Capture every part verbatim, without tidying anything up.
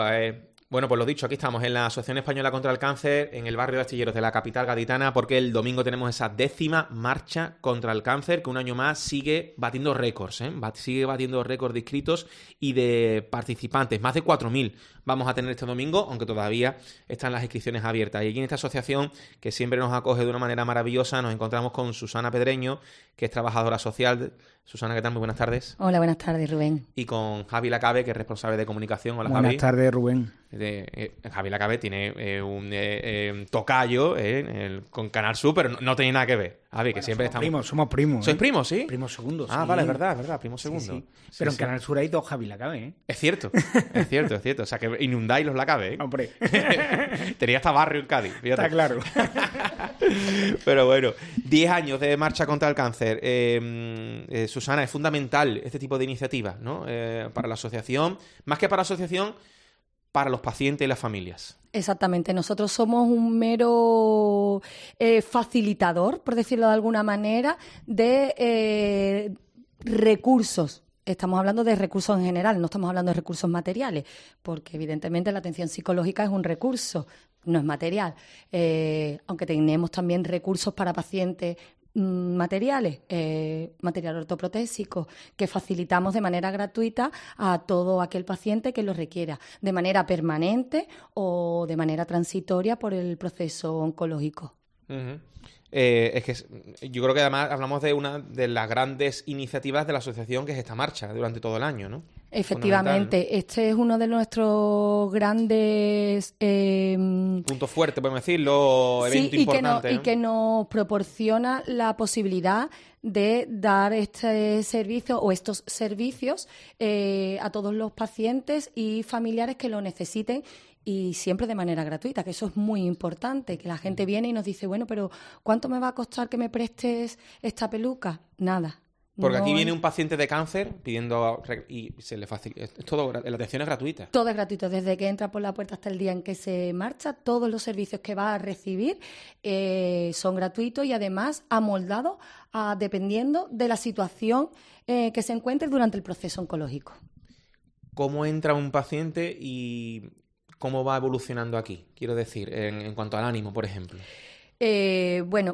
Eh, bueno, pues lo dicho, aquí estamos en la Asociación Española contra el Cáncer, en el barrio de Astilleros de la capital gaditana, porque el domingo tenemos esa décima marcha contra el cáncer, que un año más sigue batiendo récords, ¿eh? Sigue batiendo récords de inscritos y de participantes. Más de cuatro mil vamos a tener este domingo, aunque todavía están las inscripciones abiertas. Y aquí en esta asociación, que siempre nos acoge de una manera maravillosa, nos encontramos con Susana Pedreño, que es trabajadora social. Susana, ¿qué tal? Muy buenas tardes. Hola, buenas tardes, Rubén. Y con Javi Lacabe, que es responsable de comunicación. Hola, buenas Javi. Buenas tardes, Rubén. De, eh, Javi Lacabe tiene eh, un eh, eh, tocayo eh, el, con Canal Sur, pero no, no tiene nada que ver. Javi, bueno, que siempre somos estamos... primos, somos primos. ¿Sois ¿eh? primos, sí? Primos segundos, Ah, sí. vale, es verdad, es verdad, primos segundos. Sí, sí. Sí, pero sí. en Canal Sur hay dos Javi Lacabe, ¿eh? Es cierto, es cierto, es cierto. O sea, que inundáis los Lacabe, ¿eh? Hombre. Tenía hasta barrio en Cádiz, fíjate. Está claro. Pero bueno, diez años de marcha contra el cáncer. Eh, eh, Susana, es fundamental este tipo de iniciativas, ¿no? Eh, para la asociación, más que para la asociación, para los pacientes y las familias. Exactamente. Nosotros somos un mero eh, facilitador, por decirlo de alguna manera, de eh, recursos. Estamos hablando de recursos en general, no estamos hablando de recursos materiales, porque evidentemente la atención psicológica es un recurso, no es material. Eh, aunque tenemos también recursos para pacientes materiales, eh, material ortoprotésico, que facilitamos de manera gratuita a todo aquel paciente que lo requiera, de manera permanente o de manera transitoria por el proceso oncológico. Uh-huh. Eh, es que yo creo que además hablamos de una de las grandes iniciativas de la asociación, que es esta marcha durante todo el año, ¿no? Efectivamente, ¿no? Este es uno de nuestros grandes eh, punto fuerte, podemos decirlo, evento sí, y importante. Que no, ¿no? Y que nos proporciona la posibilidad de dar este servicio o estos servicios eh, a todos los pacientes y familiares que lo necesiten, y siempre de manera gratuita, que eso es muy importante, que la gente viene y nos dice, bueno, pero ¿cuánto me va a costar que me prestes esta peluca? Nada. Porque no aquí viene hay... un paciente de cáncer pidiendo y se le facilita. Es todo, la atención es gratuita. Todo es gratuito, desde que entra por la puerta hasta el día en que se marcha. Todos los servicios que va a recibir eh, son gratuitos y además amoldados a, dependiendo de la situación eh, que se encuentre durante el proceso oncológico. ¿Cómo entra un paciente y cómo va evolucionando aquí? Quiero decir, en, en cuanto al ánimo, por ejemplo. Eh, bueno,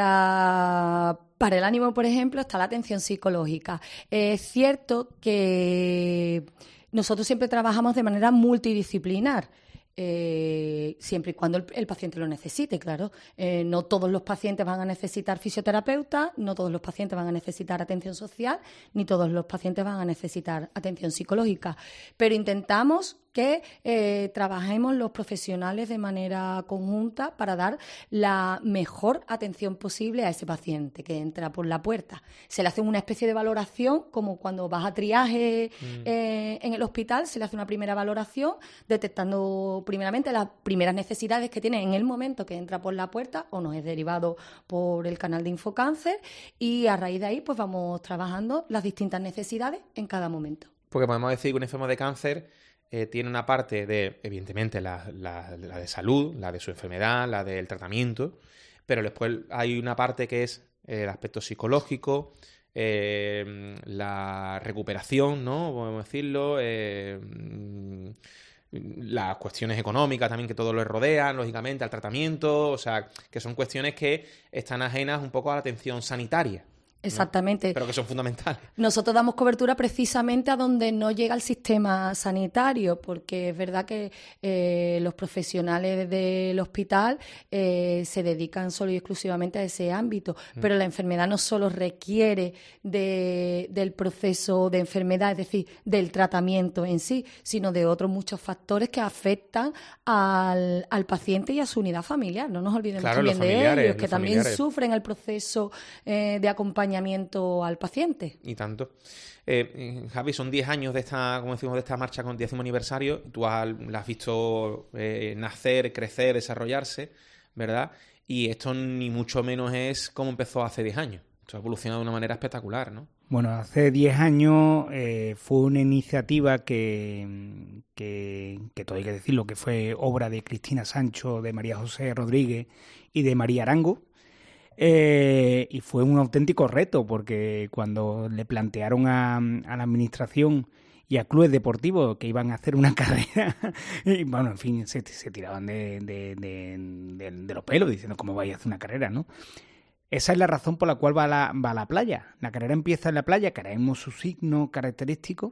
para, para el ánimo, por ejemplo, está la atención psicológica. Es cierto que nosotros siempre trabajamos de manera multidisciplinar. Eh, siempre y cuando el, el paciente lo necesite, claro. Eh, no todos los pacientes van a necesitar fisioterapeuta, no todos los pacientes van a necesitar atención social, ni todos los pacientes van a necesitar atención psicológica. Pero intentamos que eh, trabajemos los profesionales de manera conjunta para dar la mejor atención posible a ese paciente que entra por la puerta. Se le hace una especie de valoración, como cuando vas a triaje mm. eh, en el hospital, se le hace una primera valoración detectando primeramente las primeras necesidades que tiene en el momento que entra por la puerta o nos es derivado por el canal de Infocáncer, y a raíz de ahí pues vamos trabajando las distintas necesidades en cada momento. Porque podemos decir que un enfermo de cáncer Eh, tiene una parte de, evidentemente, la, la, la de salud, la de su enfermedad, la del tratamiento, pero después hay una parte que es eh, el aspecto psicológico, eh, la recuperación, ¿no? Podemos decirlo, eh, las cuestiones económicas también que todo lo rodean, lógicamente, al tratamiento, o sea, que son cuestiones que están ajenas un poco a la atención sanitaria. Exactamente. ¿No? Pero que son fundamentales. Nosotros damos cobertura precisamente a donde no llega el sistema sanitario, porque es verdad que eh, los profesionales del hospital eh, se dedican solo y exclusivamente a ese ámbito, mm. pero la enfermedad no solo requiere de, del proceso de enfermedad, es decir, del tratamiento en sí, sino de otros muchos factores que afectan al, al paciente y a su unidad familiar. No nos olvidemos claro, también de ellos, que también familiares. sufren el proceso eh, de acompañamiento al paciente. Y tanto. Eh, Javi, son diez años de esta, como decimos, de esta marcha con el décimo aniversario. Tú has, la has visto eh, nacer, crecer, desarrollarse, ¿verdad? Y esto ni mucho menos es como empezó hace diez años. Esto ha evolucionado de una manera espectacular, ¿no? Bueno, hace diez años eh, fue una iniciativa que, que, que todo hay que decirlo, que fue obra de Cristina Sancho, de María José Rodríguez y de María Arango. Eh, y fue un auténtico reto, porque cuando le plantearon a, a la administración y a clubes deportivos que iban a hacer una carrera y bueno, en fin, se, se tiraban de, de, de, de, de los pelos diciendo cómo vais a hacer una carrera, ¿no? Esa es la razón por la cual va a la, va a la playa. La carrera empieza en la playa, creemos su signo característico,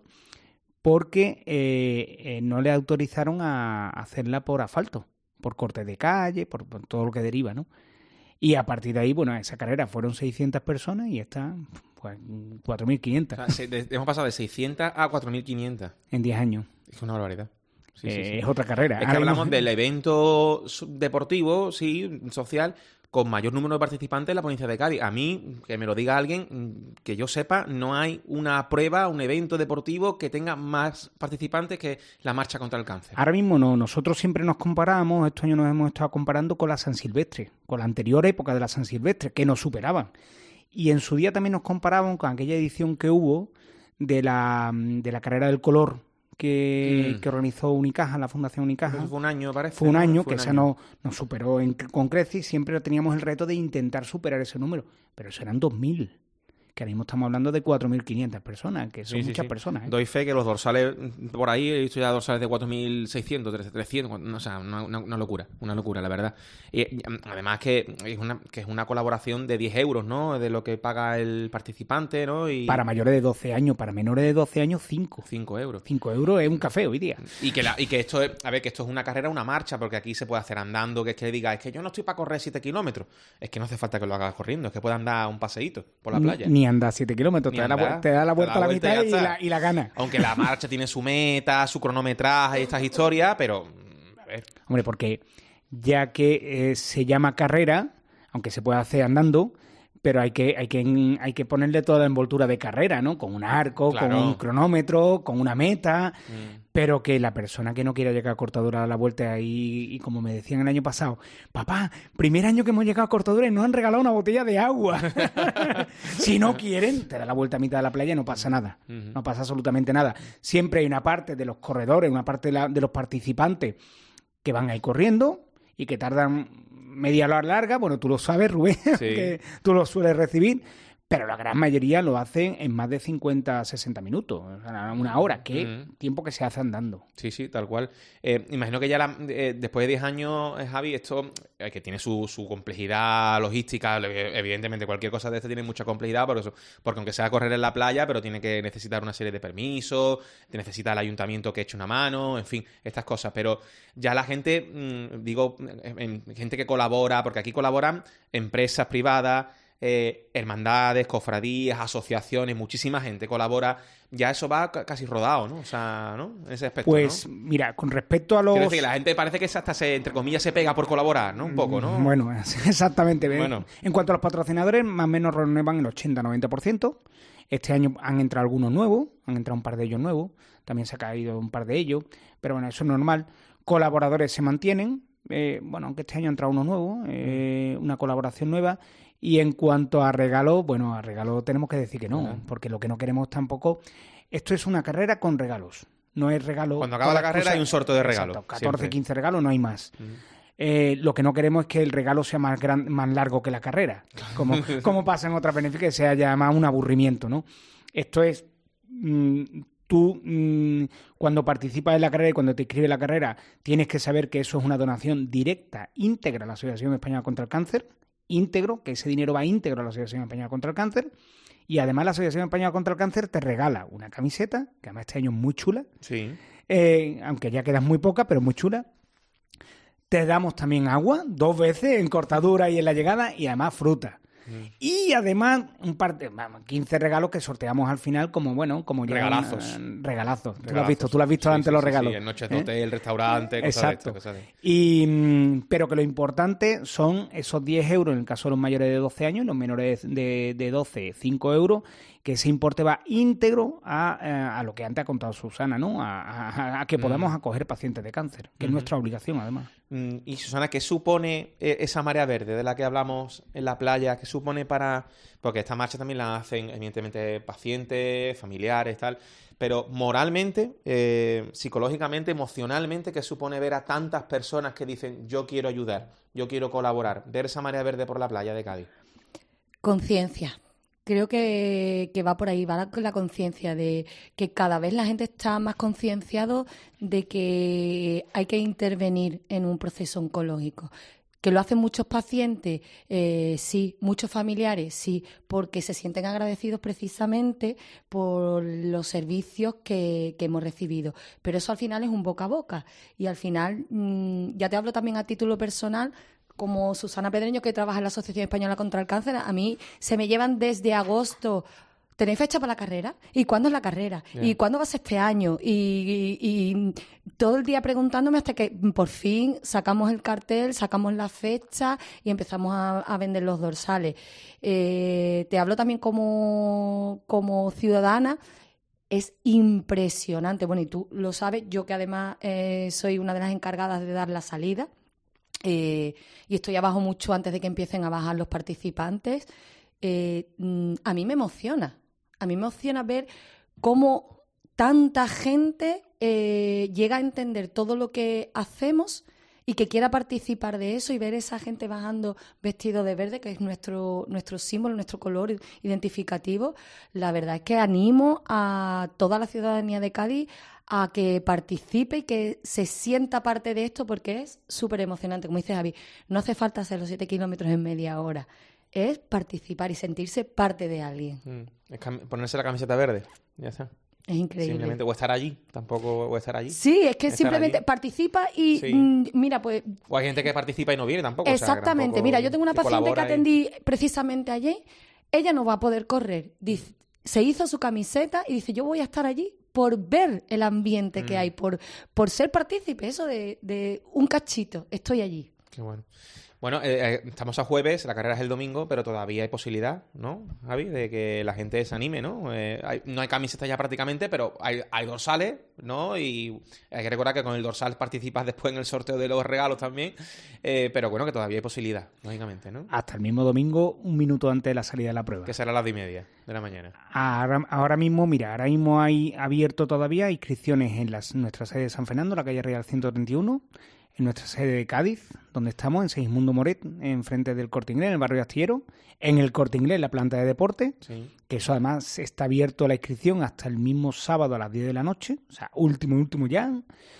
porque eh, eh, no le autorizaron a hacerla por asfalto, por corte de calle, por, por todo lo que deriva, ¿no? Y a partir de ahí, bueno, esa carrera fueron seiscientas personas y esta, pues, cuatro mil quinientas. O sea, de, hemos pasado de seiscientas a cuatro mil quinientas. En diez años. Es una barbaridad. Sí, eh, sí, sí. Es otra carrera. Es que hablamos del evento deportivo, sí, social, con mayor número de participantes en la provincia de Cádiz. A mí, que me lo diga alguien, que yo sepa, no hay una prueba, un evento deportivo que tenga más participantes que la marcha contra el cáncer. Ahora mismo no. Nosotros siempre nos comparamos, estos años nos hemos estado comparando con la San Silvestre, con la anterior época de la San Silvestre, que nos superaban. Y en su día también nos comparábamos con aquella edición que hubo de la, de la carrera del color, Que, mm. que organizó Unicaja, la Fundación Unicaja. Eso fue un año, parece. Fue un año, fue que un esa año. no, nos superó en, con creces y siempre teníamos el reto de intentar superar ese número. Pero eso eran dos mil, que ahora mismo estamos hablando de cuatro mil quinientas personas, que son sí, sí, muchas sí. personas. ¿eh? Doy fe que los dorsales, por ahí he visto ya dorsales de cuatro mil seiscientos, trescientos, o sea, una, una, una locura, una locura, la verdad. Y, y además que es, una, que es una colaboración de diez euros, ¿no? De lo que paga el participante, ¿no? Y para mayores de doce años, para menores de doce años, cinco. cinco euros. cinco euros es un café hoy día. Y que, la, y que esto es, a ver, que esto es una carrera, una marcha, porque aquí se puede hacer andando, que es que diga, es que yo no estoy para correr siete kilómetros. Es que no hace falta que lo hagas corriendo, es que puedas andar un paseíto por la playa. Ni andar siete kilómetros. Te da, la, te da la vuelta a la mitad y, y, la, y la gana. Aunque la marcha tiene su meta, su cronometraje y estas historias, pero a ver. Hombre, porque ya que eh, se llama carrera, aunque se puede hacer andando, pero hay que, hay que, hay que ponerle toda la envoltura de carrera, ¿no? Con un arco, claro, con un cronómetro, con una meta, mm. pero que la persona que no quiera llegar a cortadura a la vuelta ahí, y como me decían el año pasado, papá, primer año que hemos llegado a cortadura y nos han regalado una botella de agua. Si no quieren, te da la vuelta a mitad de la playa y no pasa nada, uh-huh. no pasa absolutamente nada. Siempre hay una parte de los corredores, una parte de, la, de los participantes que van ahí corriendo y que tardan media hora larga, bueno, tú lo sabes, Rubén, sí. que tú lo sueles recibir, pero la gran mayoría lo hacen en más de cincuenta a sesenta minutos, o sea, una hora, que mm. tiempo que se hace andando. Sí, sí, tal cual. Eh, imagino que ya la, eh, después de diez años, eh, Javi, esto eh, que tiene su, su complejidad logística, evidentemente cualquier cosa de esto tiene mucha complejidad, por eso, porque aunque sea correr en la playa, pero tiene que necesitar una serie de permisos, necesita el ayuntamiento que eche una mano, en fin, estas cosas, pero ya la gente, mmm, digo, eh, gente que colabora, porque aquí colaboran empresas privadas, Eh, hermandades, cofradías, asociaciones, muchísima gente colabora, ya eso va c- casi rodado, ¿no? O sea, ¿no? En ese aspecto, pues, ¿no? Mira, con respecto a los... Quiero decir, la gente parece que hasta se, entre comillas, se pega por colaborar, ¿no? Un poco, ¿no? Bueno, exactamente. Bueno. En cuanto a los patrocinadores, más o menos renuevan el ochenta a noventa por ciento. Este año han entrado algunos nuevos, han entrado un par de ellos nuevos, también se ha caído un par de ellos, pero bueno, eso es normal. Colaboradores se mantienen, eh, bueno, aunque este año ha entrado uno nuevo, eh, una colaboración nueva. Y en cuanto a regalos, bueno, a regalos tenemos que decir que no, uh-huh. porque lo que no queremos tampoco... Esto es una carrera con regalos, no es regalo... Cuando acaba la carrera hay un sorteo de regalos. Exacto, catorce, quince regalos, no hay más. Uh-huh. Eh, lo que no queremos es que el regalo sea más gran, más largo que la carrera, como, como pasa en otras benéficas, que sea ya más un aburrimiento, ¿no? Esto es... Mmm, Tú, mmm, cuando participas en la carrera y cuando te inscribes en la carrera, tienes que saber que eso es una donación directa, íntegra a la Asociación Española contra el Cáncer, íntegro, que ese dinero va íntegro a la Asociación Española contra el Cáncer, y además la Asociación Española contra el Cáncer te regala una camiseta, que además este año es muy chula, sí. eh, aunque ya quedan muy pocas, pero muy chula. Te damos también agua, dos veces, en cortadura y en la llegada, y además fruta. Mm. Y además un par de quince regalos que sorteamos al final como, bueno, como ya regalazos. Un, regalazos. Tú lo has visto, tú lo has visto sí, antes sí, los sí, regalos. Sí, en noches de hotel, ¿eh? Restaurante, cosas Exacto. de esto, cosas de... Y, pero que lo importante son esos diez euros en el caso de los mayores de doce años, los menores de, de doce, cinco euros, que ese importe va íntegro a, a lo que antes ha contado Susana, ¿no? A, a, a que podamos mm. acoger pacientes de cáncer, que mm-hmm. es nuestra obligación, además. Mm, y Susana, ¿qué supone esa marea verde de la que hablamos en la playa? ¿Qué supone para...? Porque esta marcha también la hacen, evidentemente, pacientes, familiares, tal... Pero moralmente, eh, psicológicamente, emocionalmente, ¿qué supone ver a tantas personas que dicen yo quiero ayudar, yo quiero colaborar, ver esa marea verde por la playa de Cádiz? Conciencia. Creo que, que va por ahí, va con la conciencia de que cada vez la gente está más concienciado de que hay que intervenir en un proceso oncológico. ¿Que lo hacen muchos pacientes? Eh, sí. ¿Muchos familiares? Sí, porque se sienten agradecidos precisamente por los servicios que, que hemos recibido. Pero eso al final es un boca a boca. Y al final, mmm, ya te hablo también a título personal, como Susana Pedreño, que trabaja en la Asociación Española contra el Cáncer, a mí se me llevan desde agosto. ¿Tenéis fecha para la carrera? ¿Y cuándo es la carrera? Yeah. ¿Y cuándo va a ser este año? Y, y, y todo el día preguntándome hasta que por fin sacamos el cartel, sacamos la fecha y empezamos a, a vender los dorsales. Eh, te hablo también como, como ciudadana. Es impresionante. Bueno, y tú lo sabes, yo que además eh, soy una de las encargadas de dar la salida. Eh, y estoy abajo mucho antes de que empiecen a bajar los participantes. Eh, a mí me emociona, a mí me emociona ver cómo tanta gente eh, llega a entender todo lo que hacemos y que quiera participar de eso, y ver esa gente bajando vestido de verde, que es nuestro, nuestro símbolo, nuestro color identificativo. La verdad es que animo a toda la ciudadanía de Cádiz a que participe y que se sienta parte de esto, porque es súper emocionante. Como dice Javi, no hace falta hacer los siete kilómetros en media hora. Es participar y sentirse parte de alguien. Mm. Es cam- ponerse la camiseta verde, ya está. Es increíble. Simplemente, o estar allí, tampoco, o estar allí. Sí, es que simplemente allí. Participa y sí. mm, mira, pues... O hay gente que participa y no viene tampoco. Exactamente. O sea, mira, yo tengo una paciente que atendí y... precisamente ayer. Ella no va a poder correr. Dice, se hizo su camiseta y dice, yo voy a estar allí por ver el ambiente mm. que hay, por, por ser partícipe, eso de, de un cachito. Estoy allí. Qué bueno. Bueno, eh, estamos a jueves, la carrera es el domingo, pero todavía hay posibilidad, ¿no, Javi? De que la gente se anime, ¿no? Eh, hay, no hay camisetas ya prácticamente, pero hay, hay dorsales, ¿no? Y hay que recordar que con el dorsal participas después en el sorteo de los regalos también, eh, pero bueno, que todavía hay posibilidad, lógicamente, ¿no? Hasta el mismo domingo, un minuto antes de la salida de la prueba. Que será a las diez y media de la mañana. Ahora, ahora mismo, mira, ahora mismo hay abierto todavía inscripciones en las, nuestra sede de San Fernando, la calle Real ciento treinta y uno, en nuestra sede de Cádiz, donde estamos, en Segismundo Moret, enfrente del Corte Inglés, en el barrio de Astillero, en el Corte Inglés, la planta de deporte, sí. Que eso además está abierto a la inscripción hasta el mismo sábado a las diez de la noche, o sea, último, último ya,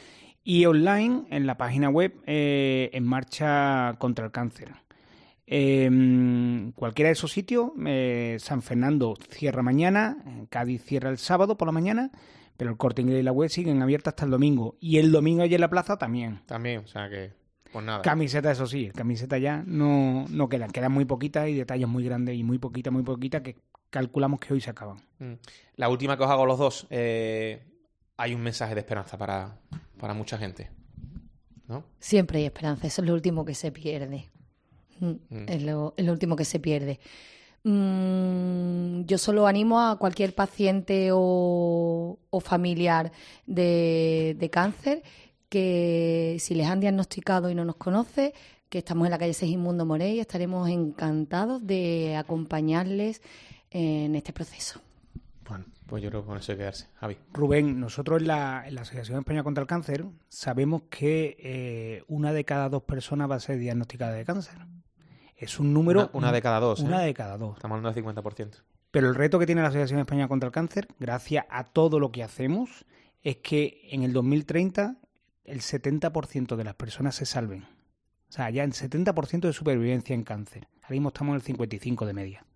y online en la página web eh, En Marcha contra el Cáncer. Eh, cualquiera de esos sitios, eh, San Fernando cierra mañana, Cádiz cierra el sábado por la mañana, pero el Corte Inglés y la web siguen abiertas hasta el domingo. Y el domingo allí en la plaza también. También, o sea que, pues nada. Camiseta, eso sí, camiseta ya no, no quedan. Quedan muy poquitas y detalles muy grandes y muy poquitas, muy poquitas que calculamos que hoy se acaban. La última que os hago los dos, eh, hay un mensaje de esperanza para, para mucha gente, ¿no? Siempre hay esperanza, eso es lo último que se pierde. Mm. Es, lo, es lo último que se pierde. Mm, yo solo animo a cualquier paciente o, o familiar de, de cáncer que si les han diagnosticado y no nos conoce, que estamos en la calle Segismundo Moret y estaremos encantados de acompañarles en este proceso. Bueno, pues yo creo que con eso hay que quedarse. Javi. Rubén, nosotros en la, en la Asociación Española contra el Cáncer sabemos que eh, una de cada dos personas va a ser diagnosticada de cáncer. Es un número... Una, una de cada dos. Una ¿eh? de cada dos. Estamos hablando del cincuenta por ciento. Pero el reto que tiene la Asociación Española contra el Cáncer, gracias a todo lo que hacemos, es que en el dos mil treinta el setenta por ciento de las personas se salven. O sea, ya el setenta por ciento de supervivencia en cáncer. Ahora mismo estamos en el cincuenta y cinco por ciento de media.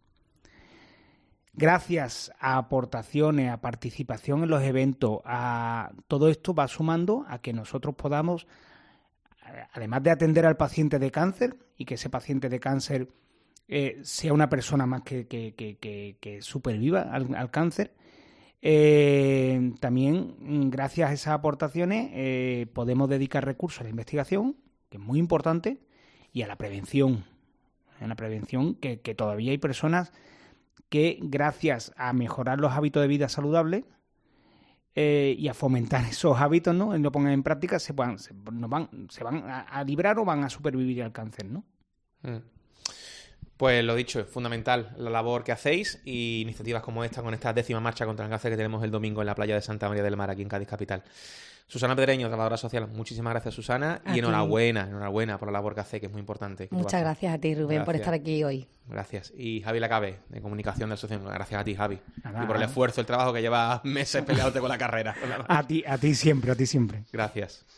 Gracias a aportaciones, a participación en los eventos, a todo esto va sumando a que nosotros podamos, además de atender al paciente de cáncer y que ese paciente de cáncer eh, sea una persona más que, que, que, que, que superviva al, al cáncer, eh, también gracias a esas aportaciones eh, podemos dedicar recursos a la investigación, que es muy importante, y a la prevención. A la prevención que, que todavía hay personas que gracias a mejorar los hábitos de vida saludables eh, y a fomentar esos hábitos, ¿no? Y lo pongan en práctica, se, van, se, no van, se van a, a librar o van a supervivir al cáncer, ¿no? Mm. Pues lo dicho, es fundamental la labor que hacéis y iniciativas como esta, con esta décima marcha contra el cáncer que tenemos el domingo en la playa de Santa María del Mar, aquí en Cádiz capital. Susana Pedreño, trabajadora social, muchísimas gracias, Susana, A y enhorabuena, ti. enhorabuena por la labor que hace, que es muy importante. Muchas gracias a ti, Rubén, gracias. por estar aquí hoy. Gracias. Y Javi Lacabe, de Comunicación de la Asociación, gracias a ti, Javi. Nada. Y por el esfuerzo, el trabajo que llevas meses peleándote con la carrera. A ti, a ti siempre, a ti siempre. Gracias.